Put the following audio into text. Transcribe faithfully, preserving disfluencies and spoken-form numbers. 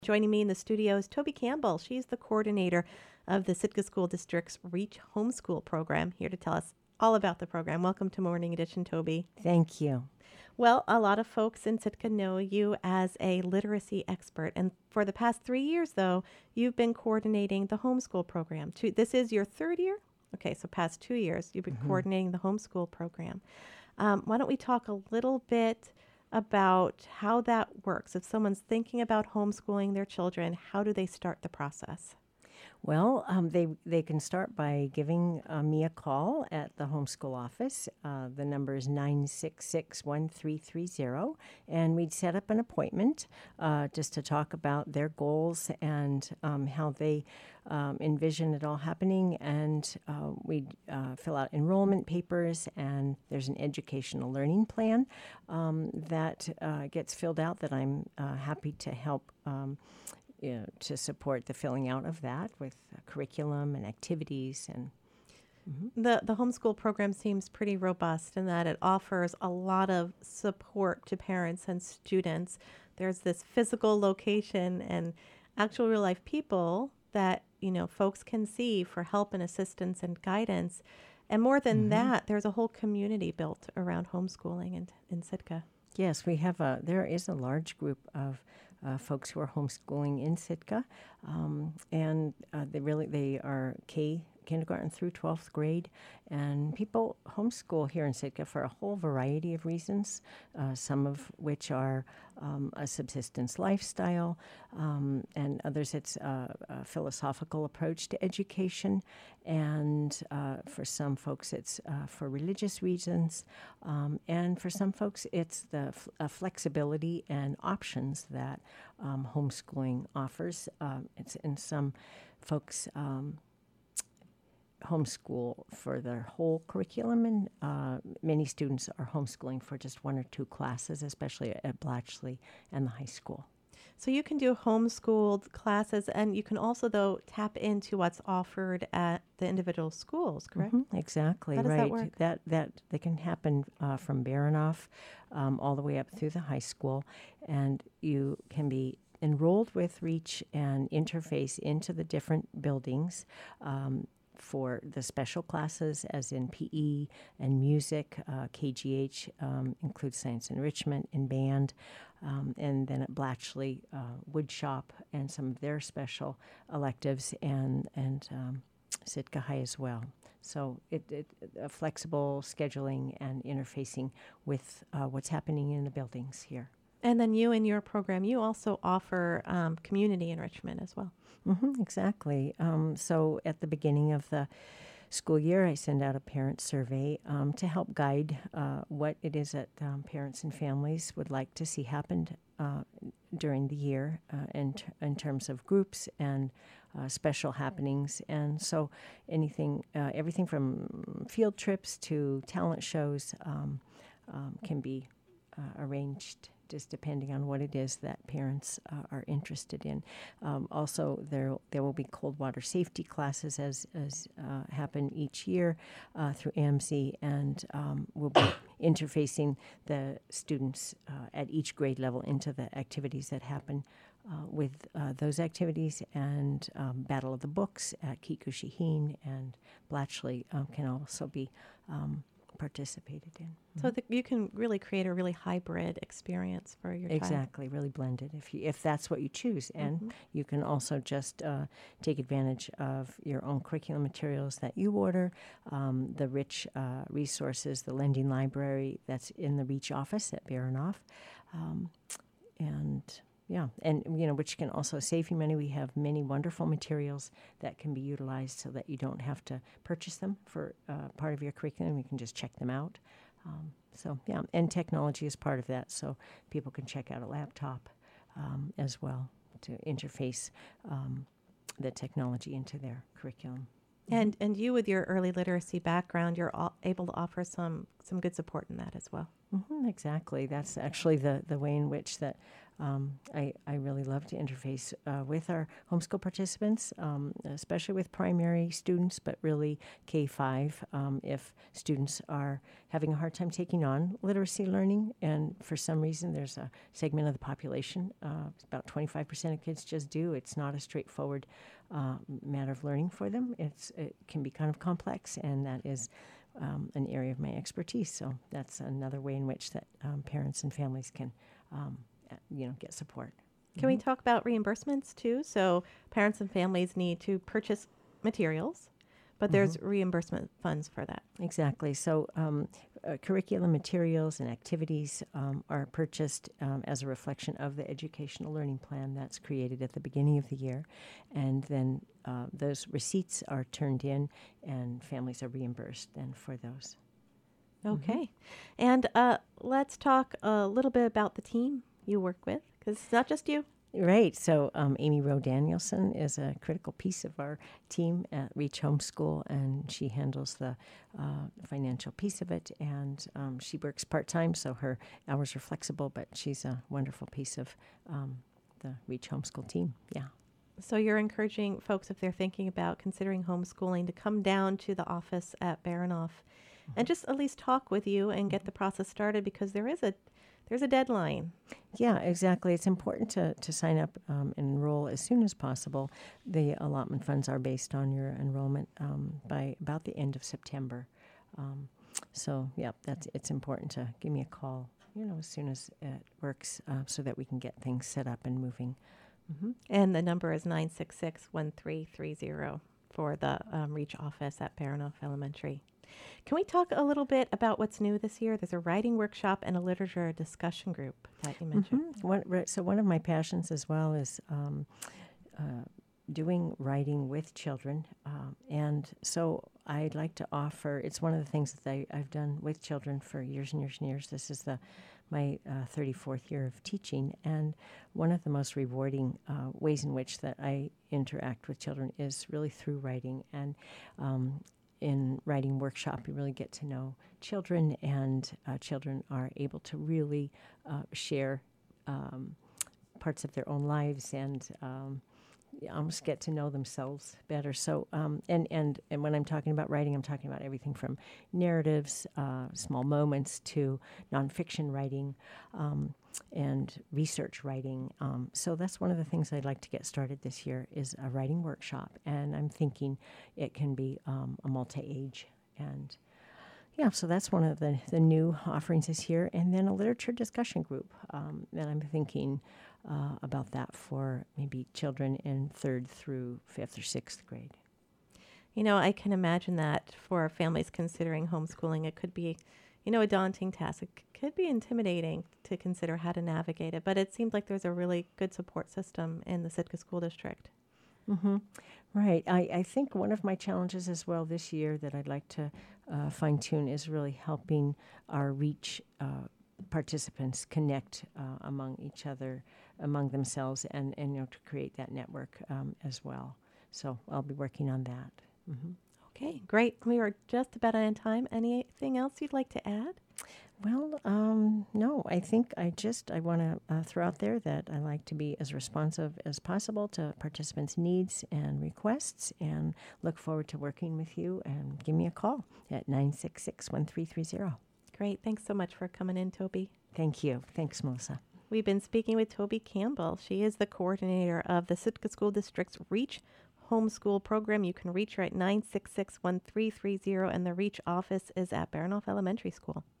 Joining me in the studio is Toby Campbell. She's the coordinator of the Sitka School District's Reach Homeschool program, here to tell us all about the program. Welcome to Morning Edition, Toby. Thank you. Well, a lot of folks in Sitka know you as a literacy expert, and for the past three years, though, you've been coordinating the homeschool program. Two, this is your third year? Okay, so past two years, you've been mm-hmm. coordinating the homeschool program. Um, why don't we talk a little bit about how that works? If someone's thinking about homeschooling their children, how do they start the process? Well, um, they they can start by giving uh, me a call at the homeschool office. Uh, the number is nine six six, one three three zero, and we'd set up an appointment uh, just to talk about their goals and um, how they um, envision it all happening. And uh, we'd uh, fill out enrollment papers, and there's an educational learning plan um, that uh, gets filled out that I'm uh, happy to help um, You know, to support the filling out of that with uh, curriculum and activities. And mm-hmm. the the homeschool program seems pretty robust in that it offers a lot of support to parents and students. There's this physical location and actual real life people that, you know, folks can see for help and assistance and guidance. And more than mm-hmm. that, there's a whole community built around homeschooling in, in Sitka. Yes, we have a, there is a large group of uh, folks who are homeschooling in Sitka, um, and uh, they really, they are K, kindergarten through twelfth grade, and people homeschool here in Sitka for a whole variety of reasons, uh, some of which are um, a subsistence lifestyle, um, and others it's a, a philosophical approach to education, and uh, for some folks it's uh, for religious reasons, um, and for some folks it's the f- uh, flexibility and options that um, homeschooling offers. Uh, it's in some folks um, homeschool for their whole curriculum, and uh, many students are homeschooling for just one or two classes, especially at Blatchley and the high school. So you can do homeschooled classes, and you can also, though, tap into what's offered at the individual schools, correct? Mm-hmm, exactly, How does right. that work? That, that, that can happen uh, from Baranoff um, all the way up through the high school, and you can be enrolled with Reach and interface into the different buildings um, for the special classes, as in P E and music. uh, K G H um, includes science enrichment and band, um, and then at Blatchley, uh, wood shop and some of their special electives, and and um, Sitka High as well. So it, it a flexible scheduling and interfacing with uh, what's happening in the buildings here. And then you, in your program, you also offer um, community enrichment as well. Mm-hmm, exactly. Um, so at the beginning of the school year, I send out a parent survey um, to help guide uh, what it is that um, parents and families would like to see happen uh, during the year uh, in, t- in terms of groups and uh, special happenings. And so anything, uh, everything from field trips to talent shows um, um, can be uh, arranged just depending on what it is that parents uh, are interested in. Um, also, there there will be cold water safety classes as as uh, happen each year uh, through A M Z, and um, we'll be interfacing the students uh, at each grade level into the activities that happen uh, with uh, those activities, and um, Battle of the Books at Kikushihine and Blatchley um, can also be um, participated in. So that you can really create a really hybrid experience for your child. Exactly, really blended if you if that's what you choose. And mm-hmm. you can also just uh, take advantage of your own curriculum materials that you order, um, the rich uh, resources, the lending library that's in the Reach office at Baranoff. Um, and yeah, and you know, which can also save you money. We have many wonderful materials that can be utilized so that you don't have to purchase them for uh, part of your curriculum. You can just check them out. Um, so, yeah, and technology is part of that, so people can check out a laptop um, as well to interface um, the technology into their curriculum. And and you, with your early literacy background, you're all able to offer some, some good support in that as well. Hmm exactly. That's actually the, the way in which that um, I, I really love to interface uh, with our homeschool participants, um, especially with primary students, but really K five. Um, if students are having a hard time taking on literacy learning, and for some reason there's a segment of the population, uh, about twenty-five percent of kids just do. It's not a straightforward uh, matter of learning for them. It's, it can be kind of complex, and that is Um, an area of my expertise. So that's another way in which that um, parents and families can, um, uh, you know, get support. Can we talk about reimbursements too? So parents and families need to purchase materials, but there's reimbursement funds for that. Exactly. So um, uh, curriculum materials and activities um, are purchased um, as a reflection of the educational learning plan that's created at the beginning of the year. And then uh, those receipts are turned in and families are reimbursed then for those. Okay. And uh, let's talk a little bit about the team you work with, because it's not just you. Right. So um, Amy Rowe Danielson is a critical piece of our team at Reach Homeschool, and she handles the uh, financial piece of it. And um, she works part-time, so her hours are flexible, but she's a wonderful piece of um, the Reach Homeschool team. Yeah. So you're encouraging folks, if they're thinking about considering homeschooling, to come down to the office at Baranof and just at least talk with you and get the process started, because there is a there's a deadline. Yeah, exactly. It's important to, to sign up um, and enroll as soon as possible. The allotment funds are based on your enrollment um, by about the end of September. Um, so, yeah, that's it's important to give me a call, you know, as soon as it works, uh, so that we can get things set up and moving. Mm-hmm. And the number is nine six six, one three three zero for the um, Reach office at Baranof Elementary. Can we talk a little bit about what's new this year? There's a writing workshop and a literature discussion group that you mentioned. Mm-hmm. One, right, so one of my passions as well is um, uh, doing writing with children. Um, and so I'd like to offer, it's one of the things that I, I've done with children for years and years and years. This is the my uh, thirty-fourth year of teaching. And one of the most rewarding uh, ways in which that I interact with children is really through writing. And um, in writing workshop, you really get to know children, and uh, children are able to really uh, share um, parts of their own lives and um, almost get to know themselves better. So, um, and, and, and when I'm talking about writing, I'm talking about everything from narratives, uh, small moments, to nonfiction writing, um, and research writing. Um, so that's one of the things I'd like to get started this year, is a writing workshop. And I'm thinking it can be um, a multi-age. And yeah, so that's one of the, the new offerings this year. And then a literature discussion group. Um, and I'm thinking uh, about that for maybe children in third through fifth or sixth grade. You know, I can imagine that for families considering homeschooling, it could be, you know, a daunting task. It c- could be intimidating to consider how to navigate it, but it seems like there's a really good support system in the Sitka School District. Mm-hmm. Right. I, I think one of my challenges as well this year that I'd like to uh, fine tune is really helping our REACH uh, participants connect uh, among each other, among themselves, and, and you know, to create that network um, as well. So I'll be working on that. Mm-hmm. Okay, great. We are just about out of time. Anything else you'd like to add? Well, um, no, I think I just, I want to uh, throw out there that I like to be as responsive as possible to participants' needs and requests, and look forward to working with you. And give me a call at nine six six, one three three zero. Great. Thanks so much for coming in, Toby. Thank you. Thanks, Melissa. We've been speaking with Toby Campbell. She is the coordinator of the Sitka School District's REACH homeschool program. You can reach her at nine six six, one three three zero, and the REACH office is at Baranof Elementary School.